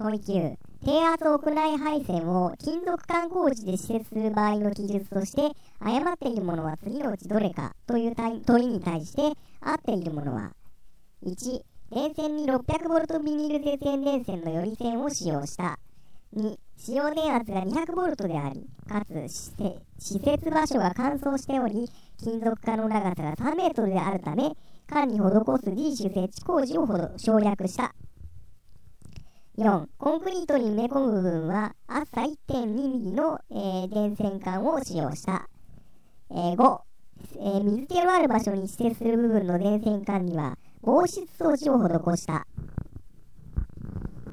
問い9、低圧屋内配線を金属管工事で施設する場合の記述として誤っているものは次のうちどれかという問いに対して合っているものは、1、電線に 600V ビニール絶縁電線のより線を使用した。2、使用電圧が 200V であり、かつ施設場所が乾燥しており、金属管の長さが3メートルであるため、管に施す D 種設置工事を省略した。4、コンクリートに埋め込む部分は厚さ 1.2 ミリの、電線管を使用した。5、水気のある場所に施設する部分の電線管には防湿装置を施した。